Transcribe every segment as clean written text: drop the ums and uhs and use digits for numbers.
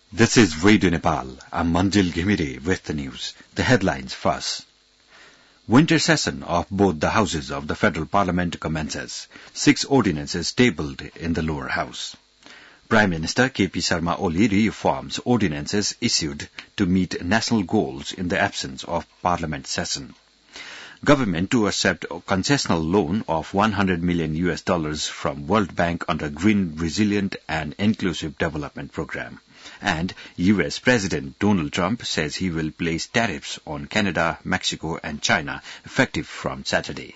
This is Radio Nepal. I'm Manjil Ghimire with the news. The headlines first. Winter session of both the houses of the Federal Parliament commences. 6 ordinances tabled in the lower house. Prime Minister K.P. Sharma Oli reforms ordinances issued to meet national goals in the absence of Parliament session. Government to accept a concessional loan of $100 million from World Bank under Green, Resilient and Inclusive Development Program. And U.S. President Donald Trump says he will place tariffs on Canada, Mexico and China effective from Saturday.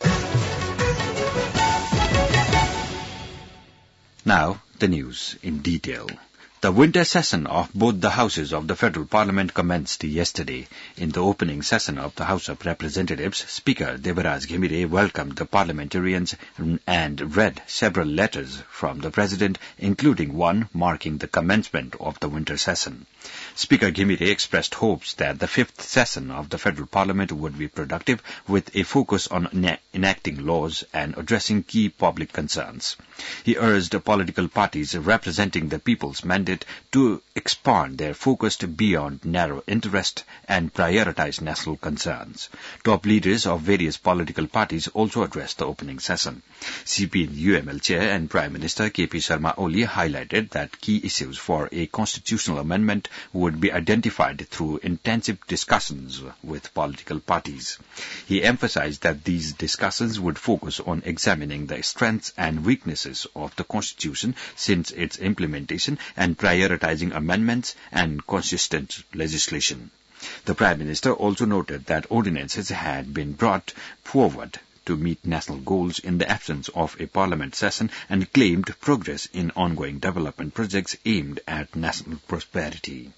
Now, the news in detail. The winter session of both the houses of the Federal Parliament commenced yesterday. In the opening session of the House of Representatives, Speaker Debaraj Ghimire welcomed the parliamentarians and read several letters from the President, including one marking the commencement of the winter session. Speaker Ghimire expressed hopes that the 5th session of the Federal Parliament would be productive with a focus on enacting laws and addressing key public concerns. He urged political parties representing the people's mandate to expand their focus beyond narrow interest and prioritize national concerns. Top leaders of various political parties also addressed the opening session. CPN-UML Chair and Prime Minister K.P. Sharma Oli highlighted that key issues for a constitutional amendment would be identified through intensive discussions with political parties. He emphasized that these discussions would focus on examining the strengths and weaknesses of the Constitution since its implementation and prioritizing amendments and consistent legislation. The Prime Minister also noted that ordinances had been brought forward to meet national goals in the absence of a parliament session and claimed progress in ongoing development projects aimed at national prosperity.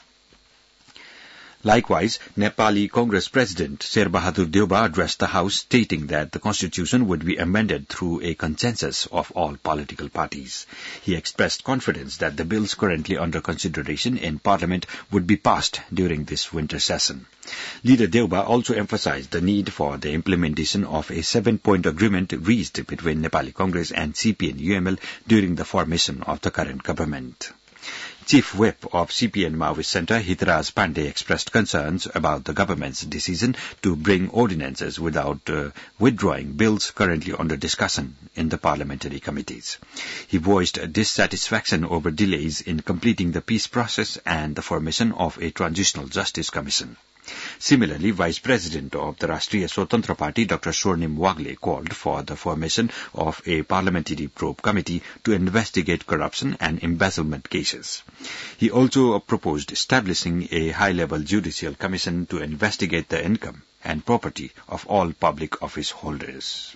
Likewise, Nepali Congress President Sher Bahadur Deuba addressed the House stating that the Constitution would be amended through a consensus of all political parties. He expressed confidence that the bills currently under consideration in Parliament would be passed during this winter session. Leader Deuba also emphasized the need for the implementation of a 7-point agreement reached between Nepali Congress and CPN-UML during the formation of the current government. Chief Whip of CPN Maoist Centre, Hitraj Pandey, expressed concerns about the government's decision to bring ordinances without withdrawing bills currently under discussion in the parliamentary committees. He voiced dissatisfaction over delays in completing the peace process and the formation of a transitional justice commission. Similarly, Vice President of the Rashtriya Swatantra Party, Dr. Swarnim Wagle, called for the formation of a parliamentary probe committee to investigate corruption and embezzlement cases. He also proposed establishing a high-level judicial commission to investigate the income and property of all public office holders.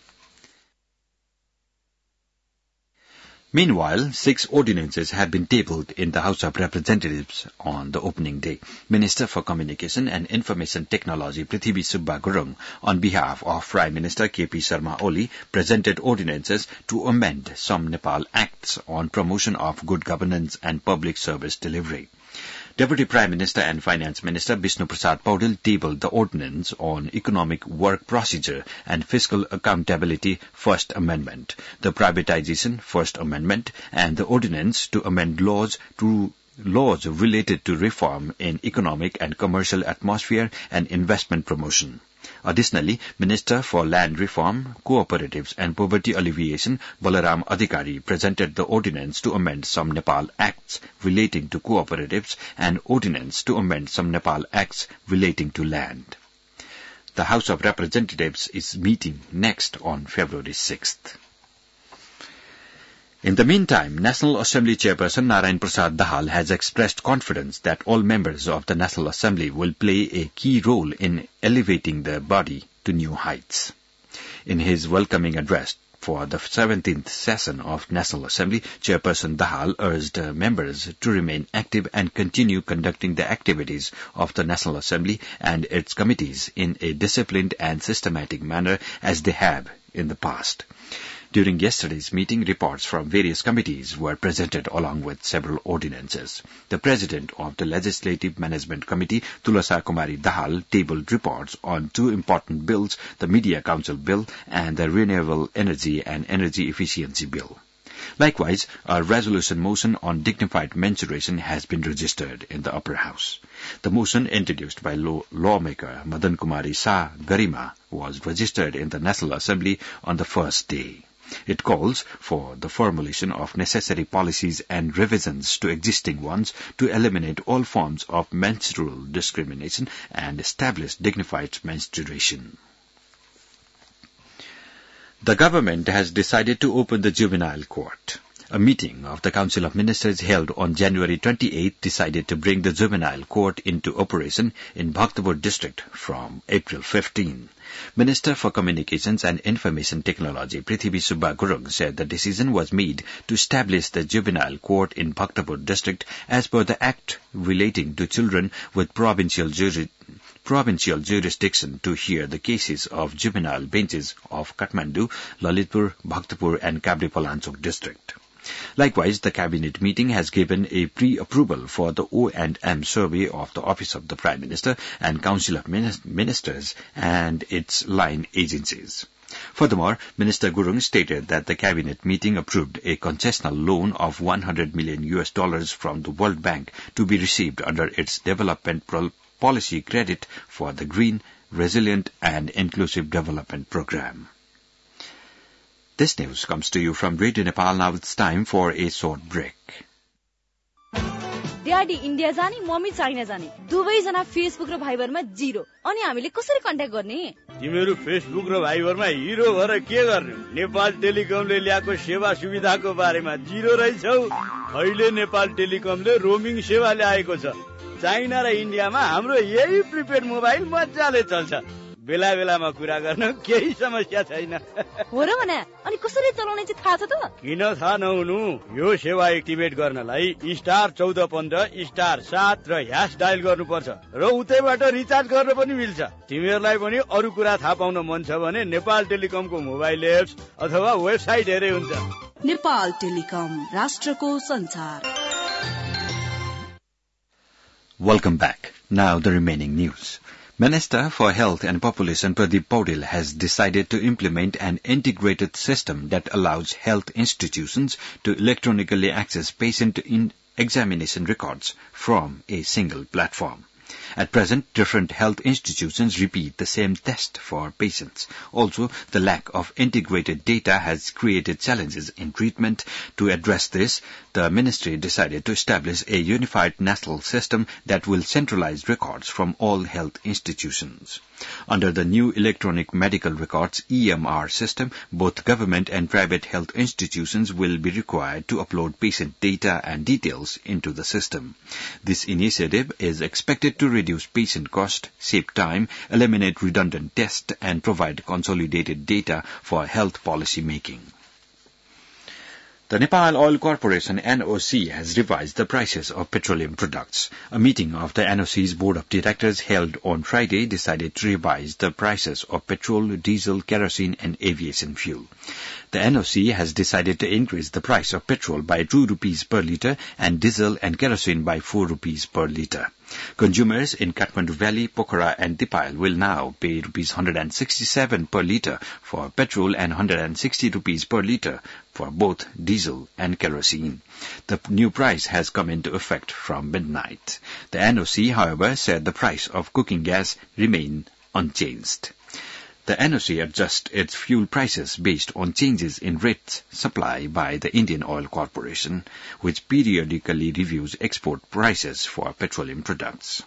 Meanwhile, 6 ordinances had been tabled in the House of Representatives on the opening day. Minister for Communication and Information Technology Prithivi Subba Gurung, on behalf of Prime Minister K.P. Sharma Oli, presented ordinances to amend some Nepal Acts on promotion of good governance and public service delivery. Deputy Prime Minister and Finance Minister Bishnu Prasad Paudel tabled the Ordinance on Economic Work Procedure and Fiscal Accountability First Amendment, the Privatization First Amendment, and the Ordinance to amend laws related to reform in economic and commercial atmosphere and investment promotion. Additionally, Minister for Land Reform, Cooperatives and Poverty Alleviation, Balaram Adhikari, presented the Ordinance to amend some Nepal Acts relating to cooperatives and Ordinance to amend some Nepal Acts relating to land. The House of Representatives is meeting next on February 6th. In the meantime, National Assembly Chairperson Narayan Prasad Dahal has expressed confidence that all members of the National Assembly will play a key role in elevating the body to new heights. In his welcoming address for the 17th session of National Assembly, Chairperson Dahal urged members to remain active and continue conducting the activities of the National Assembly and its committees in a disciplined and systematic manner as they have in the past. During yesterday's meeting, reports from various committees were presented along with several ordinances. The President of the Legislative Management Committee, Tulasa Kumari Dahal, tabled reports on 2 important bills, the Media Council Bill and the Renewable Energy and Energy Efficiency Bill. Likewise, a resolution motion on dignified menstruation has been registered in the upper house. The motion introduced by lawmaker Madan Kumari Shah Garima was registered in the National Assembly on the first day. It calls for the formulation of necessary policies and revisions to existing ones to eliminate all forms of menstrual discrimination and establish dignified menstruation. The government has decided to open the juvenile court. A meeting of the Council of Ministers held on January 28 decided to bring the juvenile court into operation in Bhaktapur district from April 15. Minister for Communications and Information Technology Prithvi Subba Gurung said the decision was made to establish the juvenile court in Bhaktapur district as per the Act relating to children with provincial jurisdiction to hear the cases of juvenile benches of Kathmandu, Lalitpur, Bhaktapur and Kabri-Palanchok district. Likewise, the Cabinet meeting has given a pre-approval for the O&M survey of the Office of the Prime Minister and Council of Ministers and its line agencies. Furthermore, Minister Gurung stated that the Cabinet meeting approved a concessional loan of $100 million from the World Bank to be received under its development policy credit for the Green, Resilient and Inclusive Development Program. This news comes to you from Radio Nepal. Now it's time for a short break. Daddy India जाने mummy China जाने दुवैजना Facebook र भाइबरमा zero अनि हामीले कसरी contact गर्ने तिमीहरू Facebook र भाइबरमा हिरो भएर के गर्ने नेपाल टेलिकमले ल्याएको सेवा सुविधाको बारेमा जिरो रहेछौ अहिले नेपाल टेलिकमले रोमिङ सेवा ल्याएको छ चाइना र इन्डियामा हाम्रो यही प्रिपेड मोबाइल मजाले चल्छ बेला बेलामा कुरा गर्न केही समस्या छैन हो र भने अनि कसरी चलाउने चाहिँ थाहा छ त किन थाहा नहुनु यो सेवा एक्टिभेट गर्नलाई *1415*7 र # डायल गर्नुपर्छ र उतैबाट रिचार्ज गर्न पनि मिल्छ तिमीहरूलाई पनि अरु कुरा थाहा पाउन मन छ भने नेपाल टेलिकमको मोबाइल एप्स अथवा वेबसाइट हेरे हुन्छ नेपाल टेलिकम राष्ट्रको संचार Welcome back. Now the remaining news. Minister for Health and Population Pradeep Paudil has decided to implement an integrated system that allows health institutions to electronically access patient examination records from a single platform. At present, different health institutions repeat the same test for patients. Also, the lack of integrated data has created challenges in treatment. To address this, the ministry decided to establish a unified national system that will centralize records from all health institutions. Under the new electronic medical records EMR system, both government and private health institutions will be required to upload patient data and details into the system. This initiative is expected to reduce patient cost, save time, eliminate redundant tests, and provide consolidated data for health policy making. The Nepal Oil Corporation NOC has revised the prices of petroleum products. A meeting of the NOC's Board of Directors held on Friday decided to revise the prices of petrol, diesel, kerosene and aviation fuel. The NOC has decided to increase the price of petrol by 2 rupees per litre and diesel and kerosene by 4 rupees per litre. Consumers in Kathmandu Valley, Pokhara and Dipayal will now pay rupees 167 per litre for petrol and 160 rupees per litre for both diesel and kerosene. The new price has come into effect from midnight. The NOC, however, said the price of cooking gas remained unchanged. The NOC adjusts its fuel prices based on changes in rates supply by the Indian Oil Corporation, which periodically reviews export prices for petroleum products.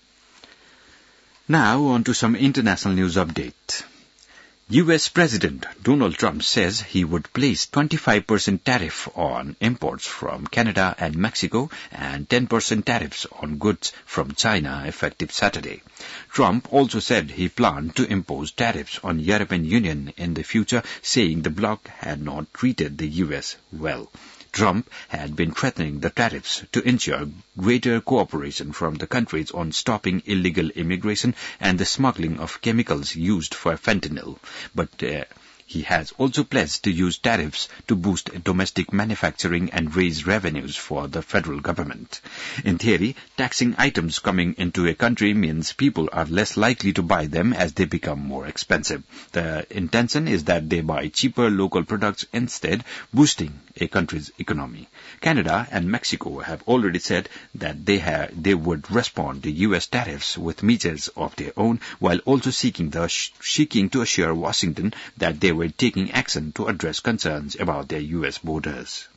Now on to some international news update. U.S. President Donald Trump says he would place 25% tariff on imports from Canada and Mexico and 10% tariffs on goods from China effective Saturday. Trump also said he planned to impose tariffs on European Union in the future, saying the bloc had not treated the U.S. well. Trump had been threatening the tariffs to ensure greater cooperation from the countries on stopping illegal immigration and the smuggling of chemicals used for fentanyl. But He has also pledged to use tariffs to boost domestic manufacturing and raise revenues for the federal government. In theory, taxing items coming into a country means people are less likely to buy them as they become more expensive. The intention is that they buy cheaper local products instead, boosting a country's economy. Canada and Mexico have already said that they would respond to U.S. tariffs with measures of their own, while also seeking to assure Washington that they were taking action to address concerns about their U.S. borders.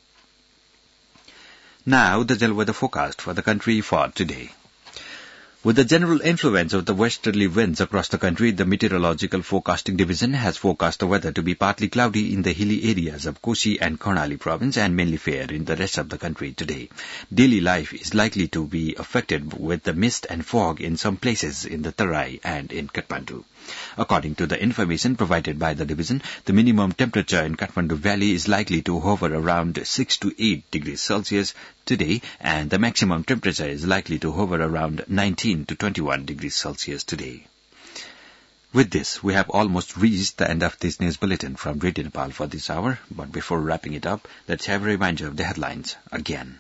Now, the general weather forecast for the country for today. With the general influence of the westerly winds across the country, the Meteorological Forecasting Division has forecast the weather to be partly cloudy in the hilly areas of Kosi and Karnali province and mainly fair in the rest of the country today. Daily life is likely to be affected with the mist and fog in some places in the Tarai and in Kathmandu. According to the information provided by the division, the minimum temperature in Kathmandu Valley is likely to hover around 6 to 8 degrees Celsius today, and the maximum temperature is likely to hover around 19 to 21 degrees Celsius today. With this, we have almost reached the end of this news bulletin from Radio Nepal for this hour, but before wrapping it up, let's have a reminder of the headlines again.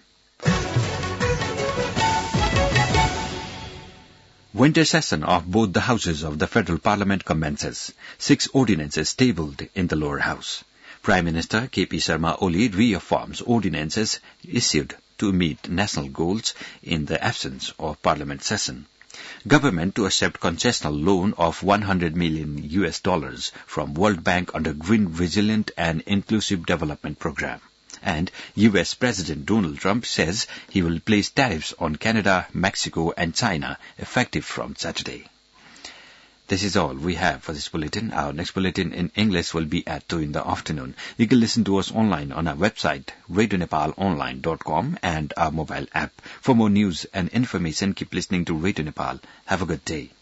Winter session of both the houses of the federal parliament commences. 6 ordinances tabled in the lower house. Prime Minister K.P. Sharma Oli reaffirms ordinances issued to meet national goals in the absence of parliament session. Government to accept concessional loan of $100 million from World Bank under Green Resilient and Inclusive Development Program. And U.S. President Donald Trump says he will place tariffs on Canada, Mexico, and China effective from Saturday. This is all we have for this bulletin. Our next bulletin in English will be at 2 in the afternoon. You can listen to us online on our website, radionepalonline.com, and our mobile app. For more news and information, keep listening to Radio Nepal. Have a good day.